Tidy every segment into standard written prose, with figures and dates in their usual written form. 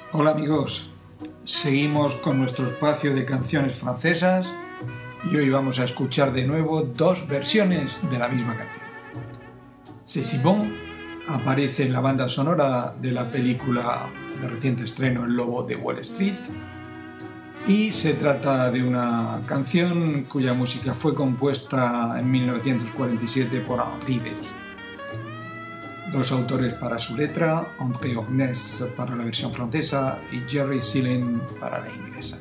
Hola amigos, seguimos con nuestro espacio de canciones francesas y hoy vamos a escuchar de nuevo dos versiones de la misma canción. C'est si bon aparece en la banda sonora de la película de reciente estreno El Lobo de Wall Street y se trata de una canción cuya música fue compuesta en 1947 por Henri Betty. Dos autores para su letra, André Ornès para la versión francesa y Jerry Seelen para la inglesa.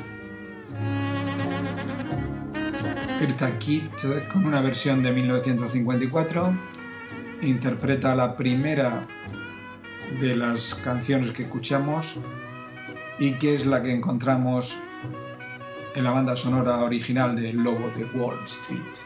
Eartha Kitt, con una versión de 1954, interpreta la primera de las canciones que escuchamos y que es la que encontramos en la banda sonora original de El Lobo de Wall Street.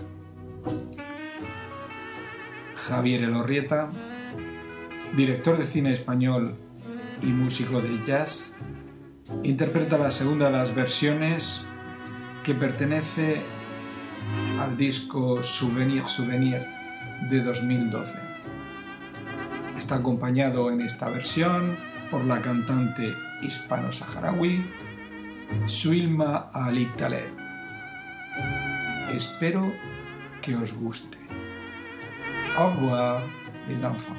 Javier Elorrieta, director de cine español y músico de jazz, interpreta la segunda de las versiones que pertenece al disco Souvenir Souvenir de 2012. Está acompañado en esta versión por la cantante hispano-saharaui Suilma Ali Taleb. Espero que os guste. Au revoir, les enfants.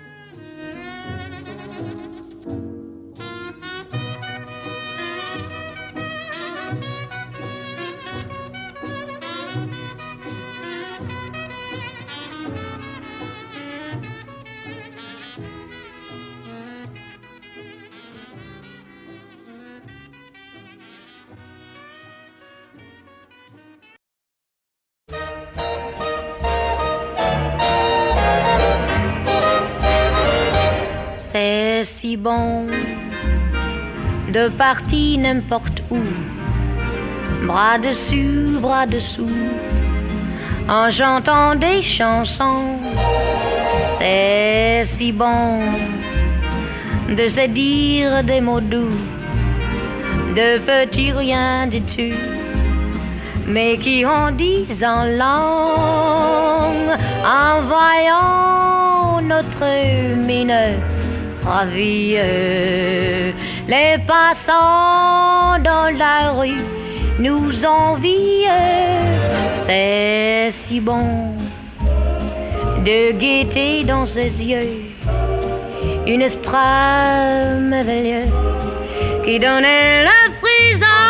C'est si bon de partir n'importe où, bras dessus, bras dessous, en chantant des chansons. C'est si bon de se dire des mots doux, de petits rien du tout, mais qui en disent en langue, en voyant notre mine ravie. Les passants dans la rue nous envient. C'est si bon de guetter dans ses yeux une esprit merveilleux qui donnait le frisson.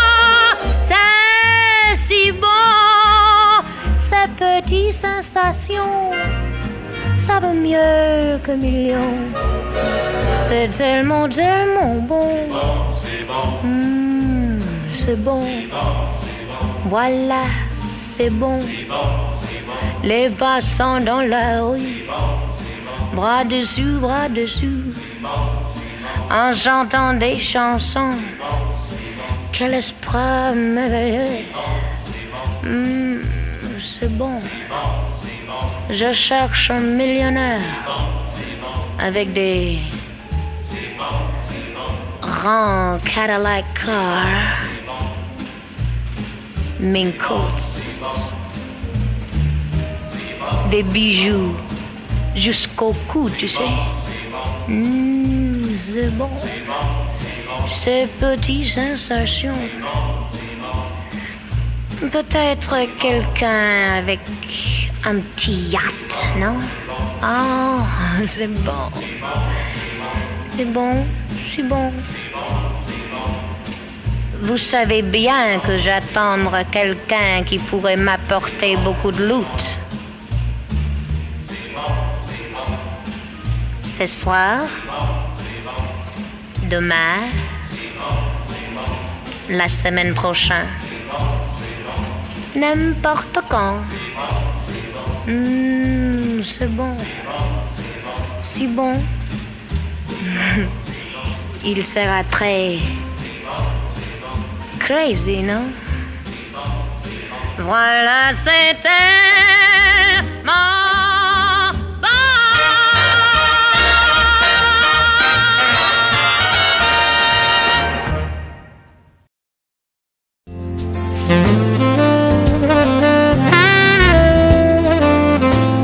C'est si bon, ces petites sensations, ça vaut mieux que millions. C'est tellement, tellement bon. C'est bon. C'est bon. Voilà, c'est bon. Les passants dans la rue, bras dessus, en chantant des chansons. Quel esprit merveilleux. C'est bon. Je cherche un millionnaire avec des grands Cadillac cars, mink coats, des bijoux jusqu'au cou, tu sais. C'est bon. Ces petites sensations. Peut-être quelqu'un avec un petit yacht, non? Oh, c'est bon. C'est bon, c'est bon. Vous savez bien que j'attends quelqu'un qui pourrait m'apporter beaucoup de loot. Ce soir, demain, la semaine prochaine, n'importe quand. C'est bon. Si bon. Il sera très crazy, non? Voilà, c'est tellement bon.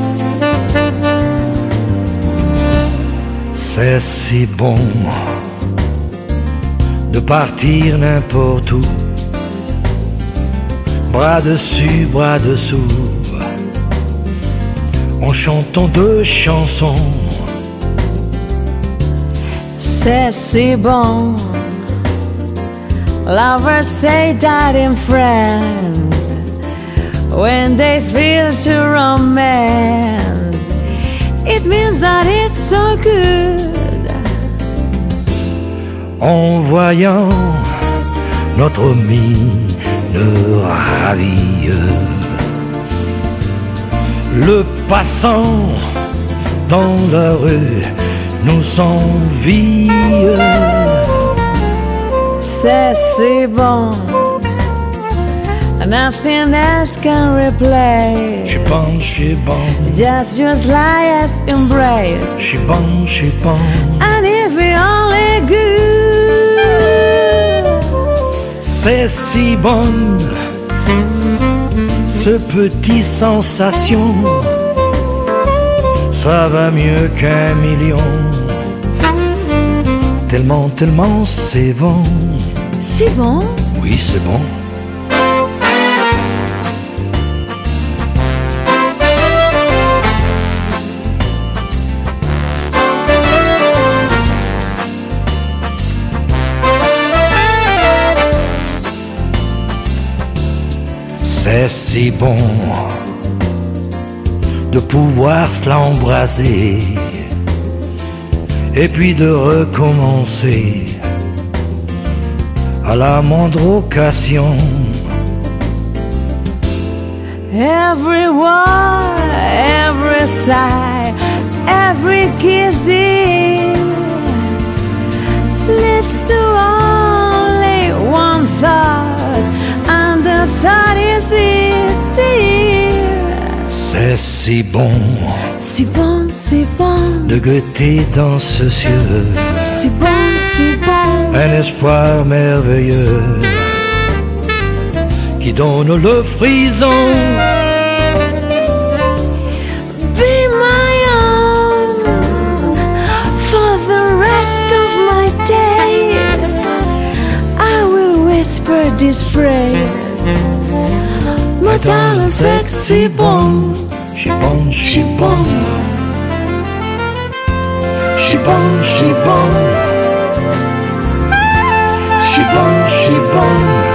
C'est si bon de partir n'importe où, bras dessus, bras dessous, en chantant deux chansons. C'est si bon. Lovers say that in friends when they feel to romance. It means that it's so good. En voyant notre mine ravie, le passant dans la rue nous envie. C'est si bon, nothing else can replace. She bon, Just your slightest embrace. she bon. And if we only good, C'est si bon, ce petit sensation, ça va mieux qu'un million. Tellement, tellement c'est bon. c'est bon. Oui, c'est bon. C'est si bon de pouvoir se l'embraser et puis de recommencer à la moindre occasion. Every word, every sigh, every kissing leads to only one thought, and the thought is this still. C'est si bon Si bon, si bon, de guetter dans ce cieux si bon, si bon. un espoir merveilleux qui donne le frisson. Be my own for the rest of my days. I will whisper this phrase. My darling, sexy bon. She bon, she bon. She bon, she bon. She bon, she bon.